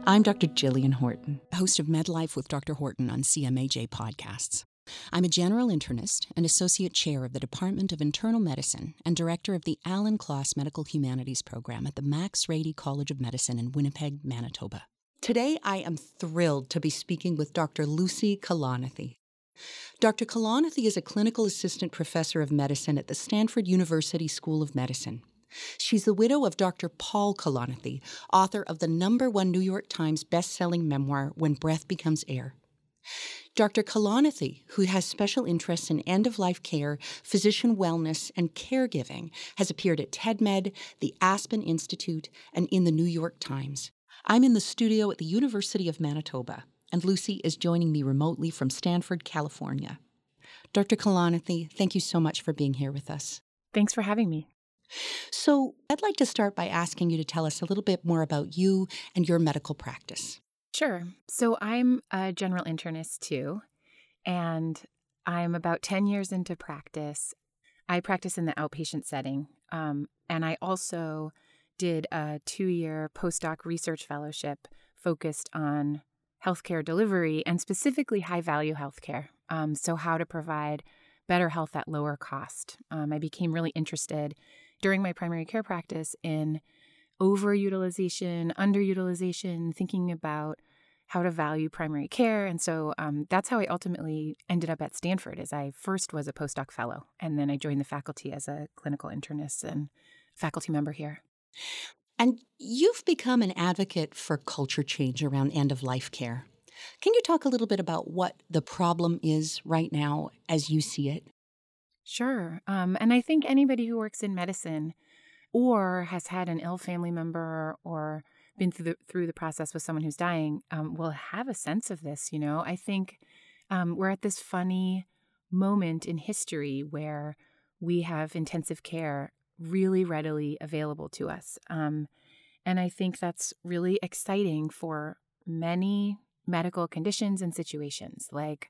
I'm Dr. Jillian Horton, host of MedLife with Dr. Horton on CMAJ podcasts. I'm a general internist and associate chair of the Department of Internal Medicine and director of the Alan Kloss Medical Humanities Program at the Max Rady College of Medicine in Winnipeg, Manitoba. Today, I am thrilled to be speaking with Dr. Lucy Kalanithi. Dr. Kalanithi is a clinical assistant professor of medicine at the Stanford University School of Medicine. She's the widow of Dr. Paul Kalanithi, author of the #1 New York Times best-selling memoir, When Breath Becomes Air. Dr. Kalanithi, who has special interests in end-of-life care, physician wellness, and caregiving, has appeared at TEDMed, the Aspen Institute, and in the New York Times. I'm in the studio at the University of Manitoba, and Lucy is joining me remotely from Stanford, California. Dr. Kalanithi, thank you so much for being here with us. Thanks for having me. So I'd like to start by asking you to tell us a little bit more about you and your medical practice. Sure. So I'm a general internist too, and I'm about 10 years into practice. I practice in the outpatient setting, and I also did a 2-year postdoc research fellowship focused on healthcare delivery and specifically high-value healthcare, so how to provide better health at lower cost. I became really interested during my primary care practice in overutilization, underutilization, thinking about how to value primary care. And so that's how I ultimately ended up at Stanford, as I first was a postdoc fellow, and then I joined the faculty as a clinical internist and faculty member here. And you've become an advocate for culture change around end-of-life care. Can you talk a little bit about what the problem is right now as you see it? Sure. And I think anybody who works in medicine or has had an ill family member or been through the process with someone who's dying will have a sense of this. You know, I think we're at this funny moment in history where we have intensive care really readily available to us. And I think that's really exciting for many medical conditions and situations like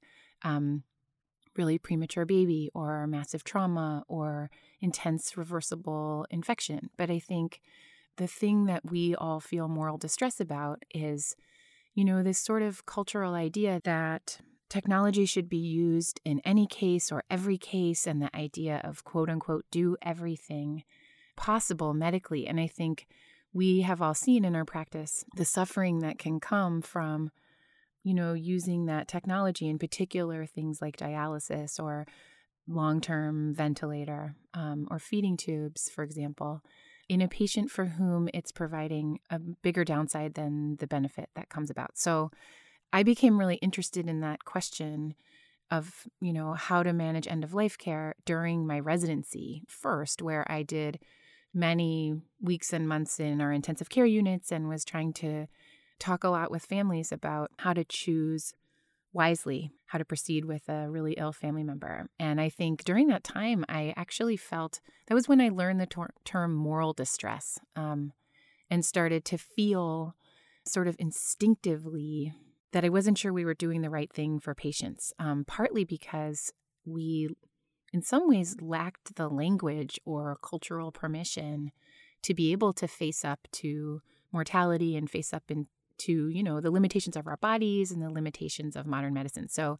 really premature baby or massive trauma or intense reversible infection. But I think the thing that we all feel moral distress about is, you know, this sort of cultural idea that technology should be used in any case or every case, and the idea of quote unquote do everything possible medically. And I think we have all seen in our practice the suffering that can come from, you know, using that technology, in particular things like dialysis or long-term ventilator or feeding tubes, for example, in a patient for whom it's providing a bigger downside than the benefit that comes about. So I became really interested in that question of, you know, how to manage end-of-life care during my residency first, where I did many weeks and months in our intensive care units and was trying to talk a lot with families about how to choose wisely, how to proceed with a really ill family member. And I think during that time, I actually felt that was when I learned the term moral distress and started to feel sort of instinctively that I wasn't sure we were doing the right thing for patients, partly because we, in some ways, lacked the language or cultural permission to be able to face up to mortality and face up to, you know, the limitations of our bodies and the limitations of modern medicine. So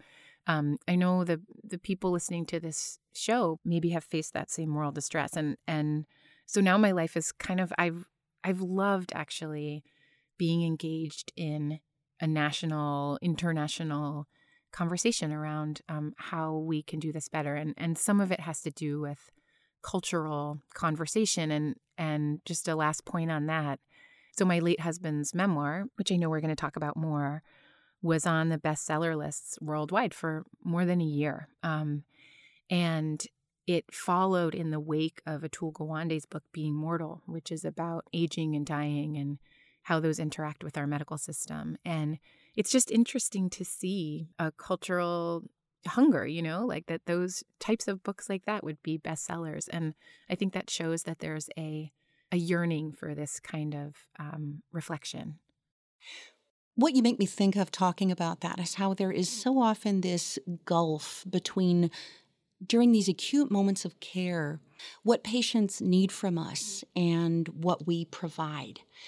I know the people listening to this show maybe have faced that same moral distress. And so now my life is kind of, I've loved actually being engaged in a national, international conversation around how we can do this better. And some of it has to do with cultural conversation. And just a last point on that. So my late husband's memoir, which I know we're going to talk about more, was on the bestseller lists worldwide for more than a year. And it followed in the wake of Atul Gawande's book, Being Mortal, which is about aging and dying and how those interact with our medical system. And it's just interesting to see a cultural hunger, you know, like that those types of books like that would be bestsellers. And I think that shows that there's a yearning for this kind of reflection. What you make me think of talking about that is how there is so often this gulf between, during these acute moments of care, what patients need from us and what we provide.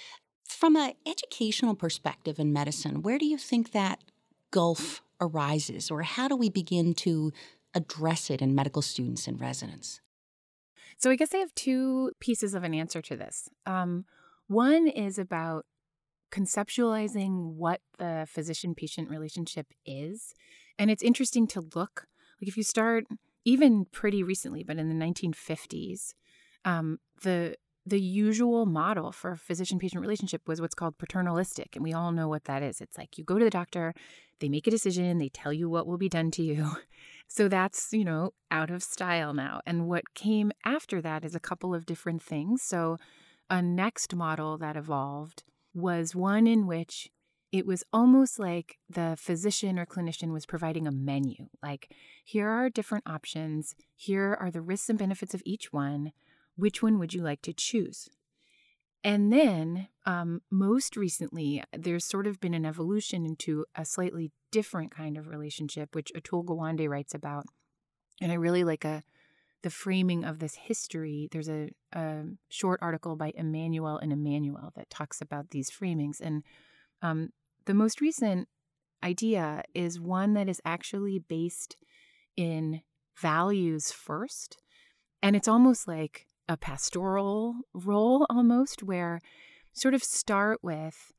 From an educational perspective in medicine, where do you think that gulf arises, or how do we begin to address it in medical students and residents? So I guess I have two pieces of an answer to this. One is about conceptualizing what the physician-patient relationship is. And it's interesting to look, like if you start even pretty recently, but in the 1950s, the usual model for physician-patient relationship was what's called paternalistic. And we all know what that is. It's like you go to the doctor, they make a decision, they tell you what will be done to you. So that's, out of style now. And what came after that is a couple of different things. So a next model that evolved was one in which it was almost like the physician or clinician was providing a menu. Like, here are different options. Here are the risks and benefits of each one. Which one would you like to choose? And then most recently, there's sort of been an evolution into a slightly different kind of relationship, which Atul Gawande writes about. And I really like the framing of this history. There's a short article by Emmanuel and Emmanuel that talks about these framings. And the most recent idea is one that is actually based in values first. And it's almost like a pastoral role almost, where sort of start with,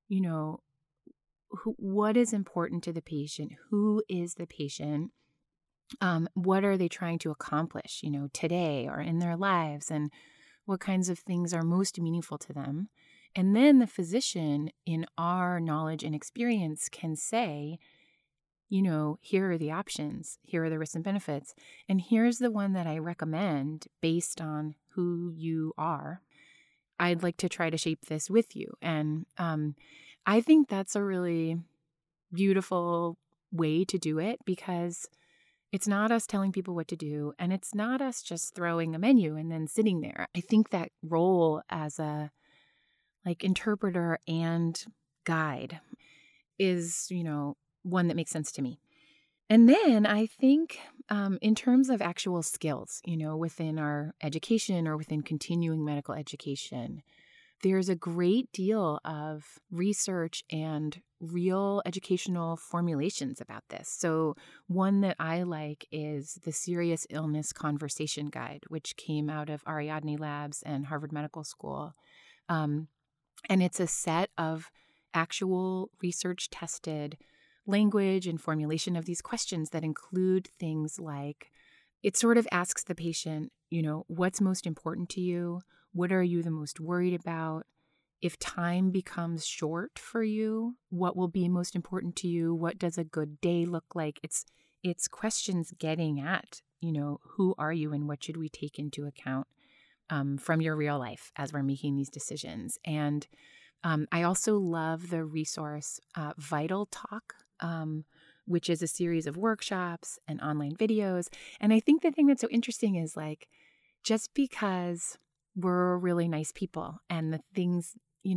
what is important to the patient? Who is the patient? What are they trying to accomplish, today or in their lives, and what kinds of things are most meaningful to them? And then the physician, in our knowledge and experience, can say, here are the options, here are the risks and benefits, and here's the one that I recommend based on who you are. I'd like to try to shape this with you. And I think that's a really beautiful way to do it, because it's not us telling people what to do, and it's not us just throwing a menu and then sitting there. I think that role as a interpreter and guide is, one that makes sense to me. And then I think in terms of actual skills, within our education or within continuing medical education, there's a great deal of research and real educational formulations about this. So one that I like is the Serious Illness Conversation Guide, which came out of Ariadne Labs and Harvard Medical School. And it's a set of actual research-tested language and formulation of these questions that include things like, it sort of asks the patient, what's most important to you? What are you the most worried about? If time becomes short for you, what will be most important to you? What does a good day look like? It's questions getting at, who are you and what should we take into account from your real life as we're making these decisions. And I also love the resource Vital Talk, which is a series of workshops and online videos. And I think the thing that's so interesting is just because we're really nice people and the things,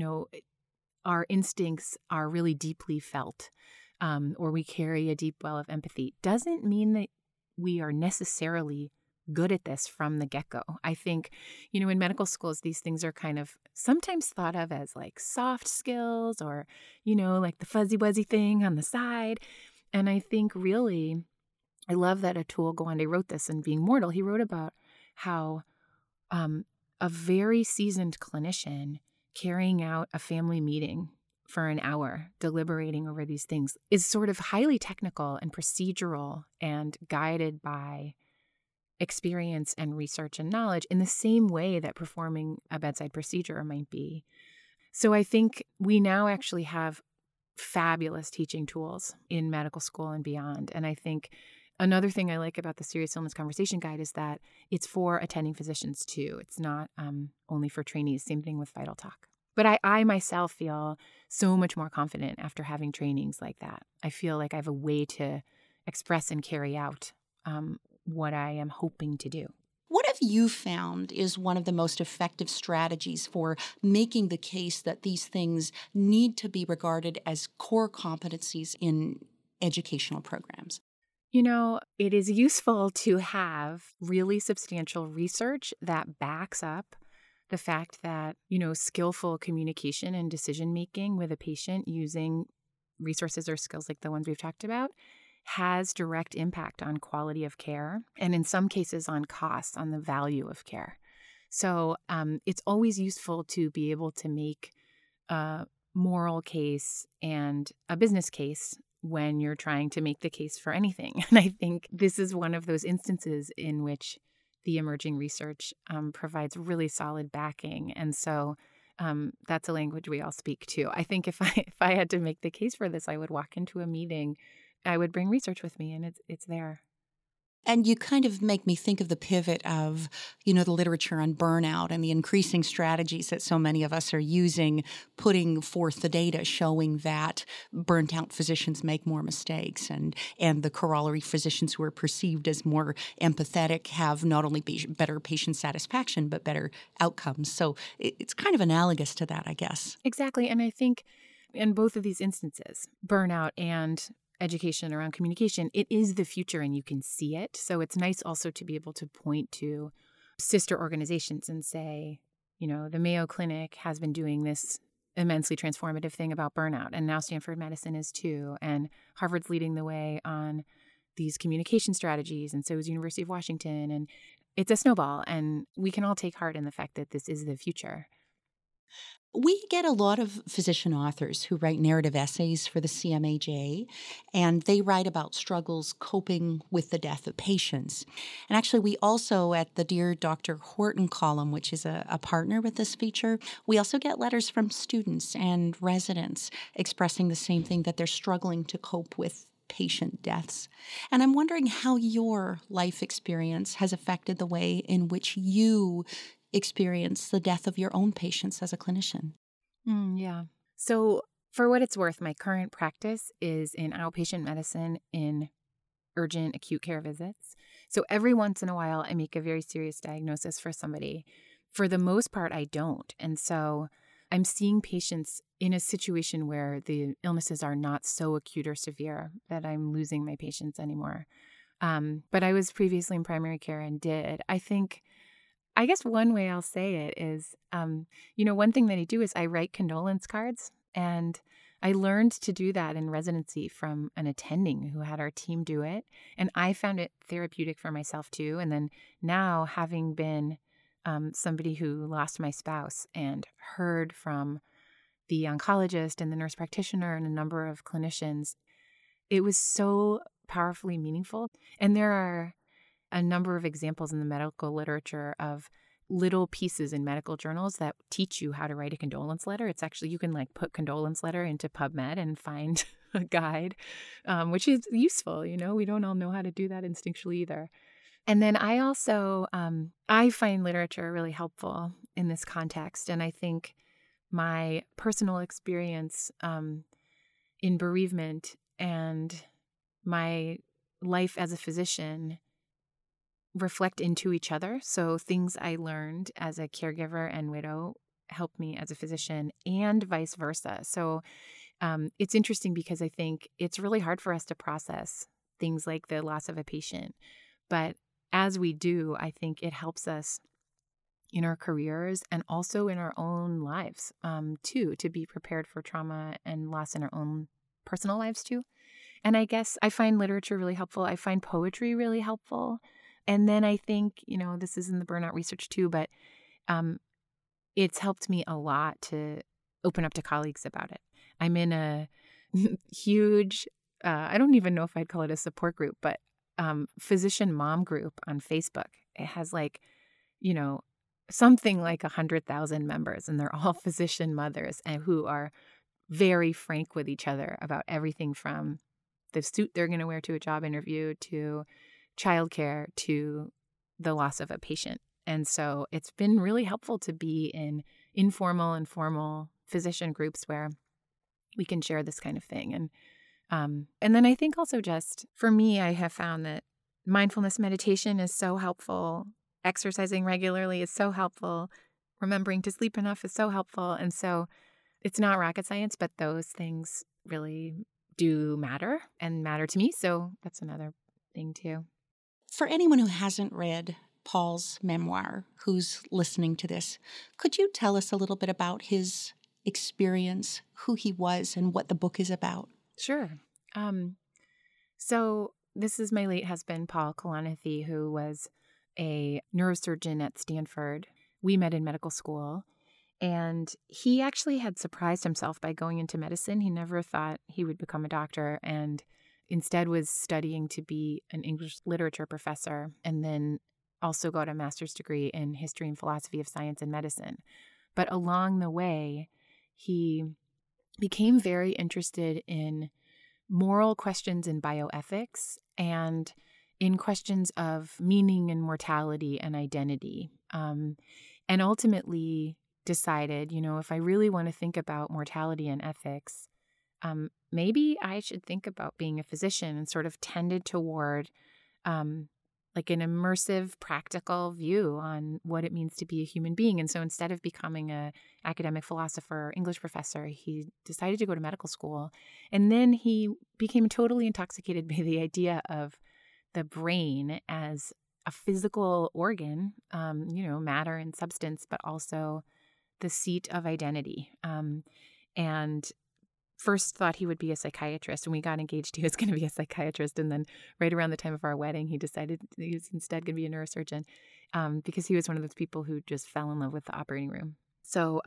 our instincts are really deeply felt, or we carry a deep well of empathy, doesn't mean that we are necessarily good at this from the get-go. I think, in medical schools, these things are kind of sometimes thought of as soft skills or, the fuzzy-wuzzy thing on the side. And I think really, I love that Atul Gawande wrote this in Being Mortal. He wrote about how a very seasoned clinician carrying out a family meeting for an hour, deliberating over these things, is sort of highly technical and procedural and guided by experience and research and knowledge in the same way that performing a bedside procedure might be. So I think we now actually have fabulous teaching tools in medical school and beyond. And I think another thing I like about the Serious Illness Conversation Guide is that it's for attending physicians too. It's not only for trainees. Same thing with Vital Talk. But I myself feel so much more confident after having trainings like that. I feel like I have a way to express and carry out what I am hoping to do. What have you found is one of the most effective strategies for making the case that these things need to be regarded as core competencies in educational programs? It is useful to have really substantial research that backs up the fact that, skillful communication and decision making with a patient using resources or skills like the ones we've talked about has direct impact on quality of care, and in some cases on cost, on the value of care. So it's always useful to be able to make a moral case and a business case when you're trying to make the case for anything. And I think this is one of those instances in which the emerging research provides really solid backing. And so that's a language we all speak too. I think if I had to make the case for this, I would walk into a meeting, I would bring research with me, and it's there. And you kind of make me think of the pivot of, the literature on burnout and the increasing strategies that so many of us are using, putting forth the data showing that burnt out physicians make more mistakes, and the corollary physicians who are perceived as more empathetic have not only better patient satisfaction, but better outcomes. So it's kind of analogous to that, I guess. Exactly. And I think in both of these instances, burnout and education around communication, it is the future and you can see it. So it's nice also to be able to point to sister organizations and say, the Mayo Clinic has been doing this immensely transformative thing about burnout, and now Stanford Medicine is too, and Harvard's leading the way on these communication strategies, and so is University of Washington, and it's a snowball, and we can all take heart in the fact that this is the future. We get a lot of physician authors who write narrative essays for the CMAJ, and they write about struggles coping with the death of patients. And actually, we also, at the Dear Dr. Horton column, which is a partner with this feature, we also get letters from students and residents expressing the same thing, that they're struggling to cope with patient deaths. And I'm wondering how your life experience has affected the way in which you experience the death of your own patients as a clinician. Yeah. So for what it's worth, my current practice is in outpatient medicine in urgent acute care visits. So every once in a while, I make a very serious diagnosis for somebody. For the most part, I don't. And so I'm seeing patients in a situation where the illnesses are not so acute or severe that I'm losing my patients anymore. But I was previously in primary care and did. I guess one way I'll say it is, one thing that I do is I write condolence cards. And I learned to do that in residency from an attending who had our team do it. And I found it therapeutic for myself too. And then now, having been somebody who lost my spouse and heard from the oncologist and the nurse practitioner and a number of clinicians, it was so powerfully meaningful. And there are a number of examples in the medical literature of little pieces in medical journals that teach you how to write a condolence letter. It's actually, you can put condolence letter into PubMed and find a guide, which is useful. We don't all know how to do that instinctually either. And then I also, I find literature really helpful in this context. And I think my personal experience in bereavement and my life as a physician reflect into each other. So things I learned as a caregiver and widow helped me as a physician, and vice versa. So it's interesting because I think it's really hard for us to process things like the loss of a patient. But as we do, I think it helps us in our careers and also in our own lives too, to be prepared for trauma and loss in our own personal lives too. And I guess I find literature really helpful. I find poetry really helpful. And then I think, this is in the burnout research too, but it's helped me a lot to open up to colleagues about it. I'm in a huge, I don't even know if I'd call it a support group, but physician mom group on Facebook. It has something like 100,000 members, and they're all physician mothers and who are very frank with each other about everything from the suit they're going to wear to a job interview to childcare to the loss of a patient. And so it's been really helpful to be in informal and formal physician groups where we can share this kind of thing. And then I think also, just for me, I have found that mindfulness meditation is so helpful. Exercising regularly is so helpful. Remembering to sleep enough is so helpful. And so it's not rocket science, but those things really do matter and matter to me. So that's another thing too. For anyone who hasn't read Paul's memoir who's listening to this. Could you tell us a little bit about his experience, who he was, and what the book is about? Sure. So this is my late husband, Paul Kalanithi, who was a neurosurgeon at Stanford. We met in medical school, and he actually had surprised himself by going into medicine. He never thought he would become a doctor, and instead was studying to be an English literature professor, and then also got a master's degree in history and philosophy of science and medicine. But along the way, he became very interested in moral questions in bioethics and in questions of meaning and mortality and identity. And ultimately decided, if I really want to think about mortality and ethics, maybe I should think about being a physician, and sort of tended toward like an immersive, practical view on what it means to be a human being. And so instead of becoming an academic philosopher or English professor, he decided to go to medical school. And then he became totally intoxicated by the idea of the brain as a physical organ, matter and substance, but also the seat of identity. And first thought he would be a psychiatrist. When we got engaged, he was going to be a psychiatrist. And then right around the time of our wedding, he decided he was instead going to be a neurosurgeon because he was one of those people who just fell in love with the operating room. So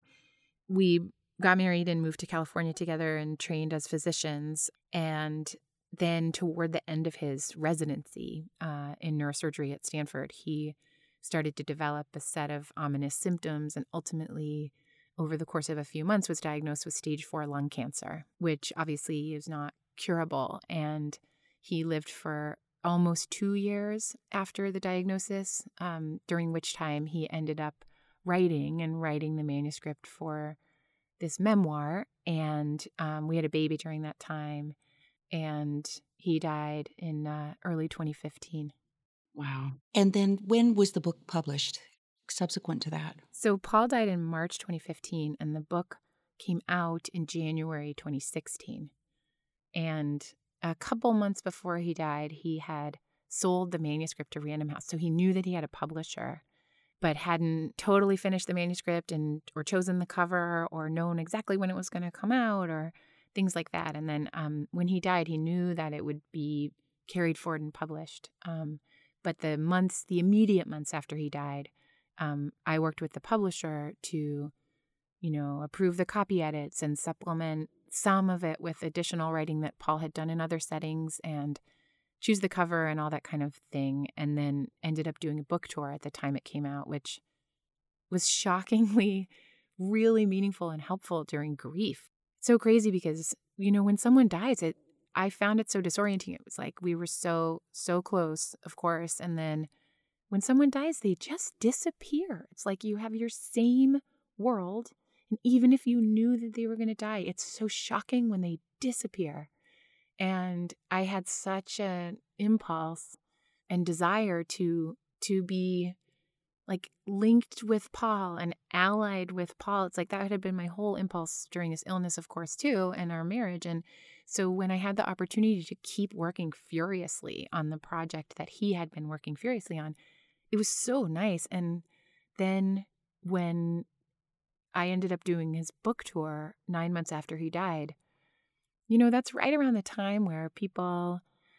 we got married and moved to California together and trained as physicians. And then toward the end of his residency in neurosurgery at Stanford, he started to develop a set of ominous symptoms, and ultimately, over the course of a few months, was diagnosed with stage 4 lung cancer, which obviously is not curable. And he lived for almost 2 years after the diagnosis, during which time he ended up writing the manuscript for this memoir. And we had a baby during that time, and he died in early 2015. Wow. And then when was the book published subsequent to that? So Paul died in March 2015, and the book came out in January 2016. And a couple months before he died, he had sold the manuscript to Random House. So he knew that he had a publisher, but hadn't totally finished the manuscript or chosen the cover or known exactly when it was going to come out or things like that. And then when he died, he knew that it would be carried forward and published. But the immediate months after he died, I worked with the publisher to, approve the copy edits and supplement some of it with additional writing that Paul had done in other settings and choose the cover and all that kind of thing. And then ended up doing a book tour at the time it came out, which was shockingly really meaningful and helpful during grief. So crazy because, when someone dies, I found it so disorienting. It was like we were so close, of course. And then when someone dies, they just disappear. It's like you have your same world. And even if you knew that they were going to die, it's so shocking when they disappear. And I had such an impulse and desire to be like linked with Paul and allied with Paul. It's like that had been my whole impulse during this illness, of course, too, and our marriage. And so when I had the opportunity to keep working furiously on the project that he had been working furiously on, it was so nice. And then when I ended up doing his book tour 9 months after he died, that's right around the time where people,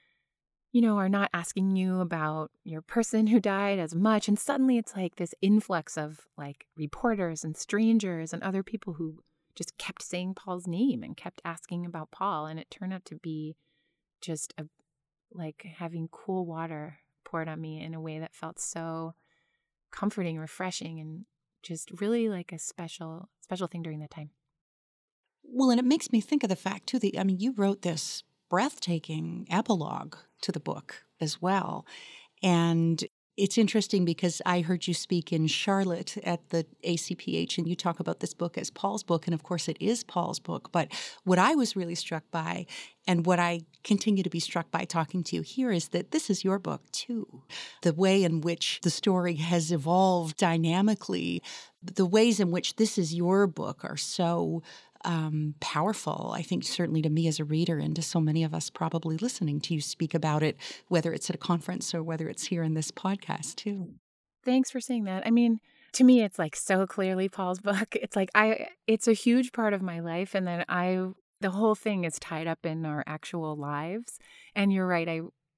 are not asking you about your person who died as much. And suddenly it's like this influx of like reporters and strangers and other people who just kept saying Paul's name and kept asking about Paul. And it turned out to be just like having cool water poured on me in a way that felt so comforting, refreshing, and just really like a special thing during that time. Well, and it makes me think of the fact, too, that, you wrote this breathtaking epilogue to the book as well. And it's interesting because I heard you speak in Charlotte at the ACPH, and you talk about this book as Paul's book. And of course, it is Paul's book. But what I was really struck by, and what I continue to be struck by talking to you here, is that this is your book, too. The way in which the story has evolved dynamically, the ways in which this is your book are so powerful, I think, certainly to me as a reader and to so many of us probably listening to you speak about it, whether it's at a conference or whether it's here in this podcast too. Thanks for saying that. I mean, to me, it's like so clearly Paul's book. It's like it's a huge part of my life, and then the whole thing is tied up in our actual lives. And you're right,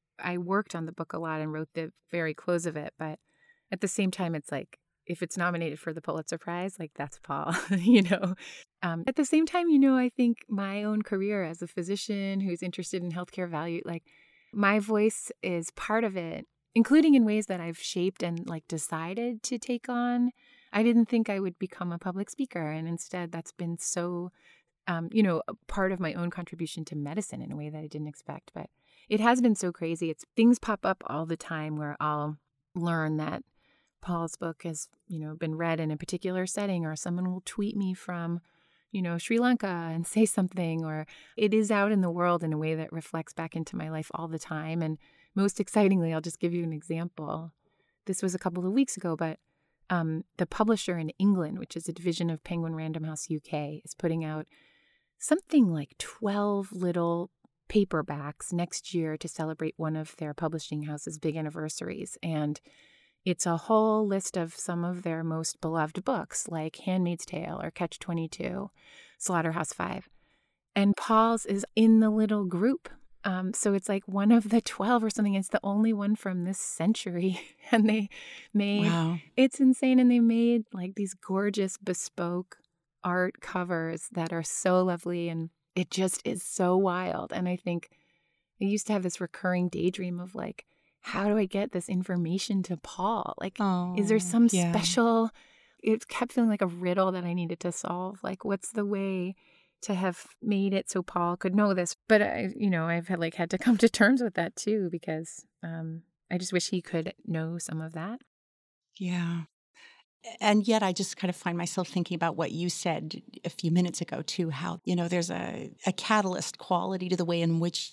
I worked on the book a lot and wrote the very close of it, but at the same time, it's like if it's nominated for the Pulitzer Prize, like that's Paul, you know. At the same time, you know, I think my own career as a physician who's interested in healthcare value, like my voice is part of it, including in ways that I've shaped and like decided to take on. I didn't think I would become a public speaker, and instead that's been so, you know, a part of my own contribution to medicine in a way that I didn't expect. But it has been so crazy. Things pop up all the time where I'll learn that Paul's book has, you know, been read in a particular setting, or someone will tweet me from, you know, Sri Lanka and say something, or it is out in the world in a way that reflects back into my life all the time. And most excitingly, I'll just give you an example. This was a couple of weeks ago, but the publisher in England, which is a division of Penguin Random House UK, is putting out something like 12 little paperbacks next year to celebrate one of their publishing house's big anniversaries. And it's a whole list of some of their most beloved books, like Handmaid's Tale or Catch-22, Slaughterhouse-Five. And Paul's is in the little group. So it's like one of the 12 or something. It's the only one from this century. And they made, Wow. It's insane. And they made like these gorgeous bespoke art covers that are so lovely. And it just is so wild. And I think I used to have this recurring daydream of like, how do I get this information to Paul? Like, is there some special, it kept feeling like a riddle that I needed to solve. Like, what's the way to have made it so Paul could know this? But I've had to come to terms with that too, because I just wish he could know some of that. Yeah. And yet I just kind of find myself thinking about what you said a few minutes ago too, how, you know, there's a catalyst quality to the way in which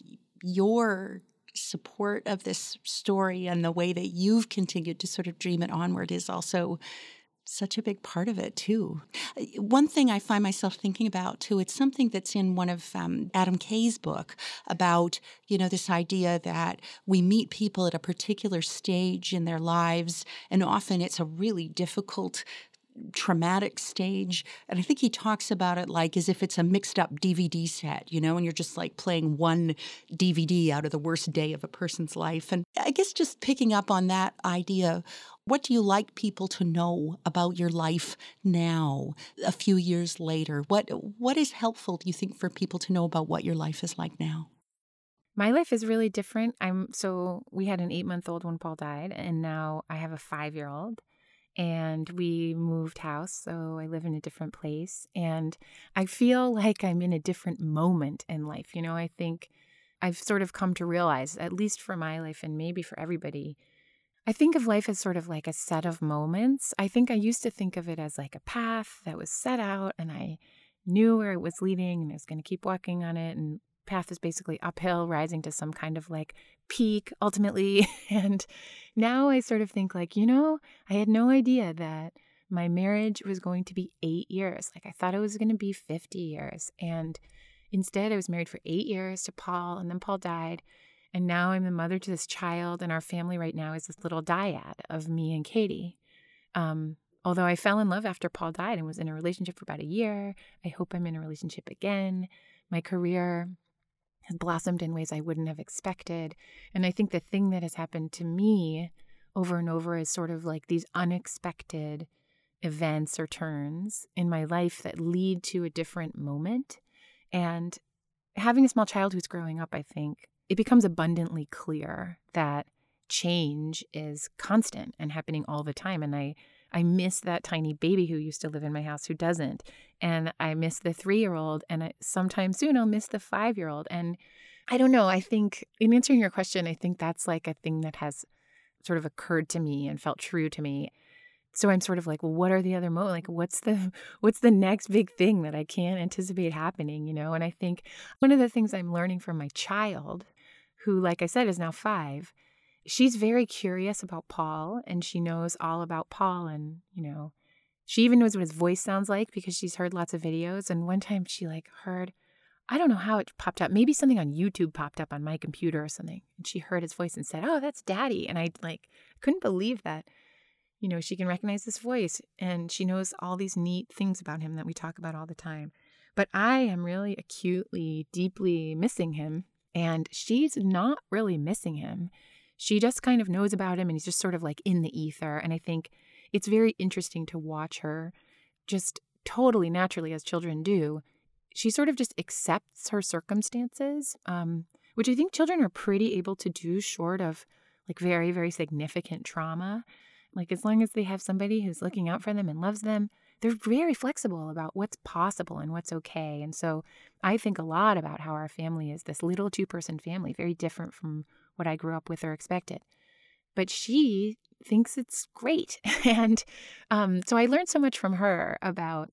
your support of this story and the way that you've continued to sort of dream it onward is also such a big part of it too. One thing I find myself thinking about too, it's something that's in one of Adam Kay's book about, you know, this idea that we meet people at a particular stage in their lives, and often it's a really difficult, traumatic stage. And I think he talks about it like as if it's a mixed up DVD set, you know, and you're just like playing one DVD out of the worst day of a person's life. And I guess just picking up on that idea, what do you like people to know about your life now, a few years later? What is helpful, do you think, for people to know about what your life is like now? My life is really different. We had an 8-month-old when Paul died, and now I have a 5-year-old. And we moved house, so I live in a different place. And I feel like I'm in a different moment in life. You know, I think I've sort of come to realize, at least for my life and maybe for everybody, I think of life as sort of like a set of moments. I think I used to think of it as like a path that was set out, and I knew where it was leading, and I was going to keep walking on it. And path is basically uphill, rising to some kind of like peak ultimately. And now I sort of think like, you know, I had no idea that my marriage was going to be 8 years. Like I thought it was going to be 50 years. And instead I was married for 8 years to Paul, and then Paul died. And now I'm the mother to this child, and our family right now is this little dyad of me and Katie. Although I fell in love after Paul died and was in a relationship for about a year. I hope I'm in a relationship again. My career has blossomed in ways I wouldn't have expected. And I think the thing that has happened to me over and over is sort of like these unexpected events or turns in my life that lead to a different moment. And having a small child who's growing up, I think it becomes abundantly clear that change is constant and happening all the time. And I miss that tiny baby who used to live in my house who doesn't. And I miss the 3-year-old. And sometime soon I'll miss the 5-year-old. And I don't know. I think in answering your question, I think that's like a thing that has sort of occurred to me and felt true to me. So I'm sort of like, well, what are the other like what's the next big thing that I can't anticipate happening, you know? And I think one of the things I'm learning from my child, who, like I said, is now 5, she's very curious about Paul, and she knows all about Paul and, you know, She even knows what his voice sounds like because she's heard lots of videos. And one time she heard, I don't know how it popped up. Maybe something on YouTube popped up on my computer or something. And she heard his voice and said, "Oh, that's Daddy." And I couldn't believe that, she can recognize this voice and she knows all these neat things about him that we talk about all the time. But I am really acutely, deeply missing him. And she's not really missing him. She just kind of knows about him and he's just sort of in the ether. And I think it's very interesting to watch her just totally naturally, as children do. She sort of just accepts her circumstances, which I think children are pretty able to do short of very, very significant trauma. As long as they have somebody who's looking out for them and loves them, they're very flexible about what's possible and what's okay. And so I think a lot about how our family is this little 2-person family, very different from what I grew up with or expected. But she thinks it's great. And so I learned so much from her about,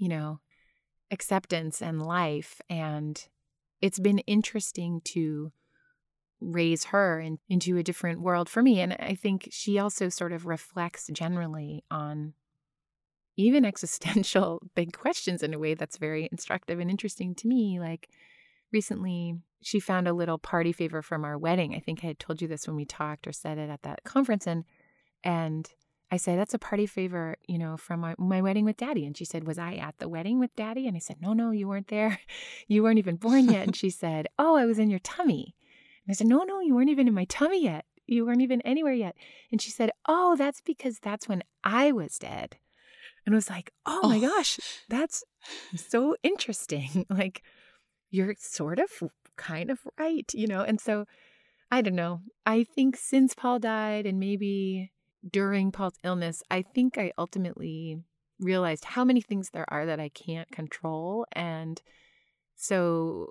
acceptance and life. And it's been interesting to raise her into a different world for me. And I think she also sort of reflects generally on even existential big questions in a way that's very instructive and interesting to me. Recently, she found a little party favor from our wedding. I think I had told you this when we talked or said it at that conference. And I said, "That's a party favor, from my wedding with Daddy." And she said, "Was I at the wedding with Daddy?" And I said, No, you weren't there. You weren't even born yet." And she said, "Oh, I was in your tummy." And I said, No, you weren't even in my tummy yet. You weren't even anywhere yet." And she said, "Oh, that's because that's when I was dead." And I was like, oh my gosh, that's so interesting. You're sort of kind of right, And so I don't know. I think since Paul died and maybe during Paul's illness, I think I ultimately realized how many things there are that I can't control. And so,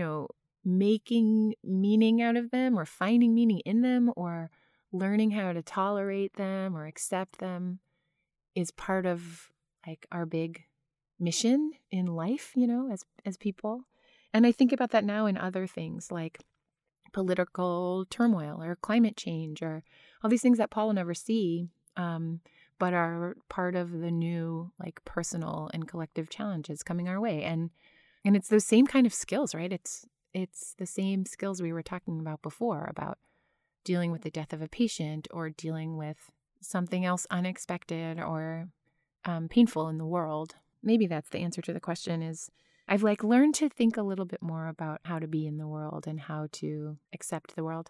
making meaning out of them or finding meaning in them or learning how to tolerate them or accept them is part of our big mission in life, as people. And I think about that now in other things like political turmoil or climate change or all these things that Paul will never see, but are part of the new personal and collective challenges coming our way. And it's those same kind of skills, right? It's the same skills we were talking about before about dealing with the death of a patient or dealing with something else unexpected or painful in the world. Maybe that's the answer to the question is I've learned to think a little bit more about how to be in the world and how to accept the world.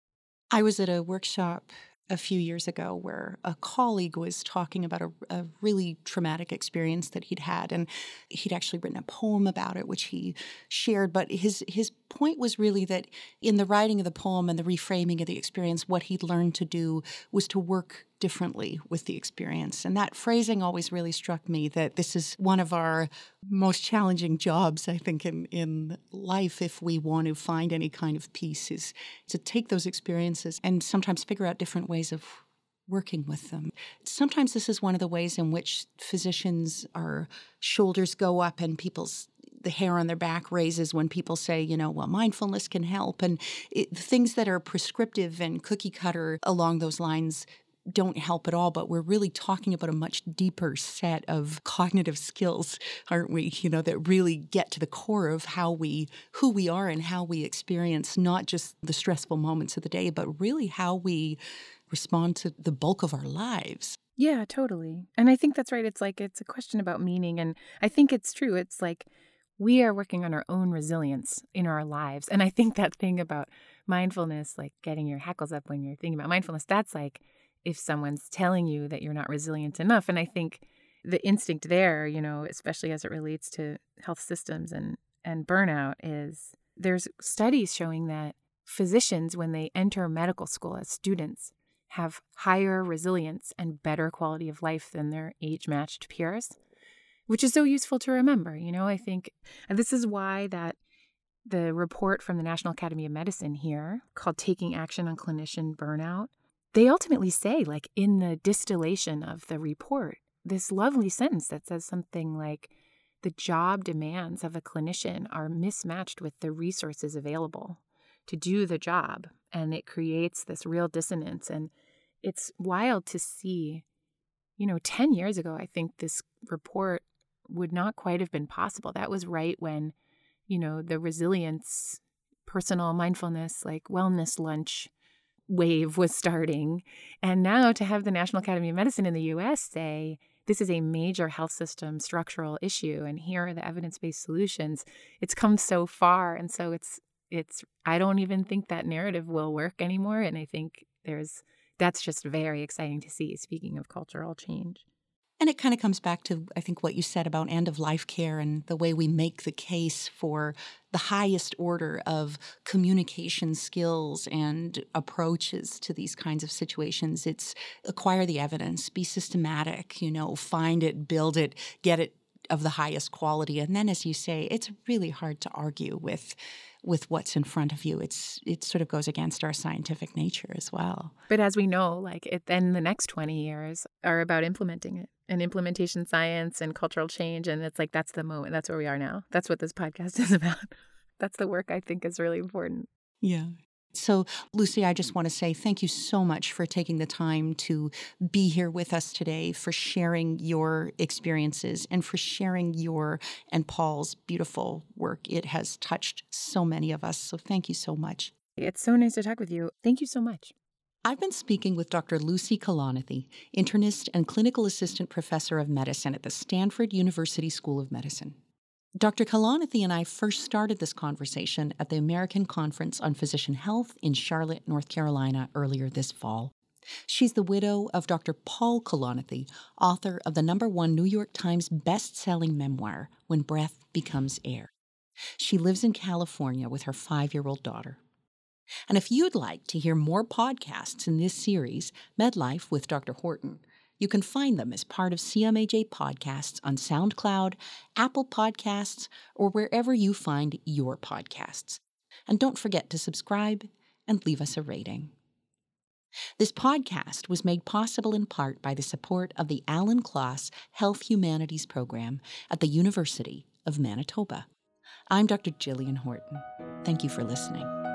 I was at a workshop a few years ago where a colleague was talking about a really traumatic experience that he'd had, and he'd actually written a poem about it, which he shared. But his point was really that in the writing of the poem and the reframing of the experience, what he'd learned to do was to work differently with the experience. And that phrasing always really struck me, that this is one of our most challenging jobs, I think, in life, if we want to find any kind of peace, is to take those experiences and sometimes figure out different ways of working with them. Sometimes this is one of the ways in which physicians, our shoulders go up and the hair on their back raises when people say, well, mindfulness can help. And things that are prescriptive and cookie cutter along those lines don't help at all, but we're really talking about a much deeper set of cognitive skills, aren't we? That really get to the core of who we are and how we experience not just the stressful moments of the day, but really how we respond to the bulk of our lives. Yeah, totally. And I think that's right. It's a question about meaning. And I think it's true. It's we are working on our own resilience in our lives. And I think that thing about mindfulness, getting your hackles up when you're thinking about mindfulness, that's if someone's telling you that you're not resilient enough. And I think the instinct there, especially as it relates to health systems and burnout, is there's studies showing that physicians, when they enter medical school as students, have higher resilience and better quality of life than their age-matched peers, which is so useful to remember. I think this is why that the report from the National Academy of Medicine here called Taking Action on Clinician Burnout, they ultimately say, in the distillation of the report, this lovely sentence that says something like, the job demands of a clinician are mismatched with the resources available to do the job. And it creates this real dissonance. And it's wild to see, 10 years ago, I think this report would not quite have been possible. That was right when, the resilience, personal mindfulness, like wellness lunch wave was starting. And now to have the National Academy of Medicine in the US say, this is a major health system structural issue, and here are the evidence-based solutions. It's come so far. And so I don't even think that narrative will work anymore. And I think that's just very exciting to see, speaking of cultural change. And it kind of comes back to, I think, what you said about end-of-life care and the way we make the case for the highest order of communication skills and approaches to these kinds of situations. It's acquire the evidence, be systematic, find it, build it, get it of the highest quality. And then, as you say, it's really hard to argue with what's in front of you. It sort of goes against our scientific nature as well. But as we know, then the next 20 years are about implementing it and implementation science and cultural change. And it's that's the moment. That's where we are now. That's what this podcast is about. That's the work I think is really important. Yeah. So, Lucy, I just want to say thank you so much for taking the time to be here with us today, for sharing your experiences and for sharing your and Paul's beautiful work. It has touched so many of us. So thank you so much. It's so nice to talk with you. Thank you so much. I've been speaking with Dr. Lucy Kalanithi, internist and clinical assistant professor of medicine at the Stanford University School of Medicine. Dr. Kalanithi and I first started this conversation at the American Conference on Physician Health in Charlotte, North Carolina, earlier this fall. She's the widow of Dr. Paul Kalanithi, author of the #1 New York Times best-selling memoir, When Breath Becomes Air. She lives in California with her 5-year-old daughter. And if you'd like to hear more podcasts in this series, MedLife with Dr. Horton, you can find them as part of CMAJ Podcasts on SoundCloud, Apple Podcasts, or wherever you find your podcasts. And don't forget to subscribe and leave us a rating. This podcast was made possible in part by the support of the Alan Kloss Health Humanities Program at the University of Manitoba. I'm Dr. Jillian Horton. Thank you for listening.